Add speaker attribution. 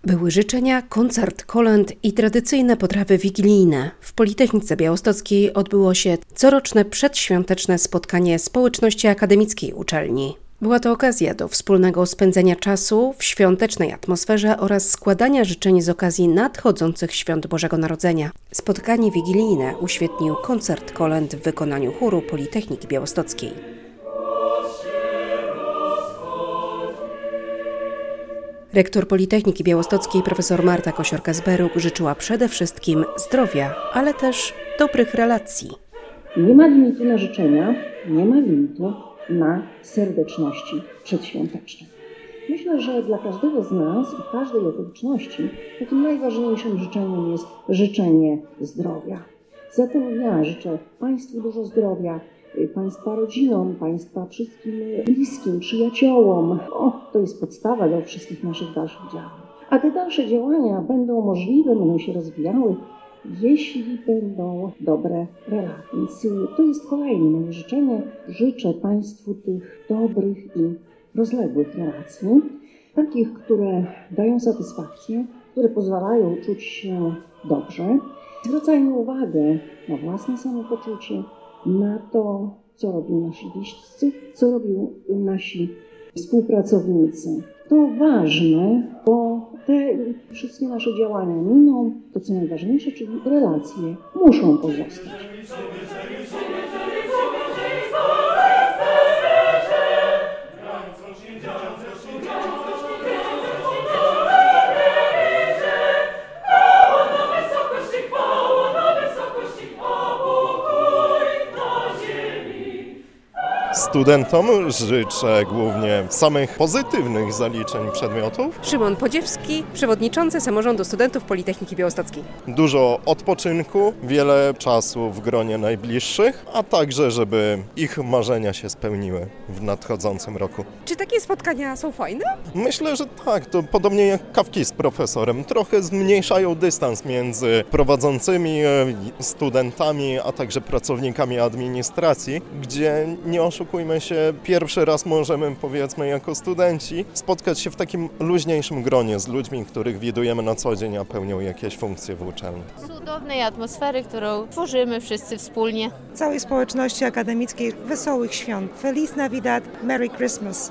Speaker 1: Były życzenia, koncert, kolęd i tradycyjne potrawy wigilijne. W Politechnice Białostockiej odbyło się coroczne przedświąteczne spotkanie społeczności akademickiej uczelni. Była to okazja do wspólnego spędzenia czasu w świątecznej atmosferze oraz składania życzeń z okazji nadchodzących świąt Bożego Narodzenia. Spotkanie wigilijne uświetnił koncert kolęd w wykonaniu chóru Politechniki Białostockiej. Rektor Politechniki Białostockiej profesor Marta Kosiorka-Zberuk życzyła przede wszystkim zdrowia, ale też dobrych relacji.
Speaker 2: Nie ma limitu na życzenia, nie ma limitu na serdeczności przedświąteczne. Myślę, że dla każdego z nas i każdej okoliczności takim najważniejszym życzeniem jest życzenie zdrowia. Zatem ja życzę Państwu dużo zdrowia, Państwa rodzinom, Państwa wszystkim bliskim, przyjaciołom. To jest podstawa do wszystkich naszych dalszych działań. A te dalsze działania będą możliwe, będą się rozwijały, jeśli będą dobre relacje. Więc to jest kolejne moje życzenie. Życzę Państwu tych dobrych i rozległych relacji, takich, które dają satysfakcję, które pozwalają czuć się dobrze. Zwracajmy uwagę na własne samopoczucie, na to, co robią nasi bliscy, co robią nasi współpracownicy. To ważne, bo te wszystkie nasze działania miną, to co najważniejsze, czyli relacje muszą pozostać.
Speaker 3: Studentom życzę głównie samych pozytywnych zaliczeń przedmiotów.
Speaker 1: Szymon Podziewski, przewodniczący Samorządu Studentów Politechniki Białostockiej.
Speaker 3: Dużo odpoczynku, wiele czasu w gronie najbliższych, a także, żeby ich marzenia się spełniły w nadchodzącym roku.
Speaker 1: Czy takie spotkania są fajne?
Speaker 3: Myślę, że tak. To podobnie jak kawki z profesorem. Trochę zmniejszają dystans między prowadzącymi studentami, a także pracownikami administracji, gdzie nie oszukujmy się, pierwszy raz możemy, powiedzmy, jako studenci spotkać się w takim luźniejszym gronie z ludźmi, których widujemy na co dzień, a pełnią jakieś funkcje w uczelni.
Speaker 4: Cudownej atmosfery, którą tworzymy wszyscy wspólnie.
Speaker 5: Całej społeczności akademickiej wesołych świąt. Feliz Navidad, Merry Christmas.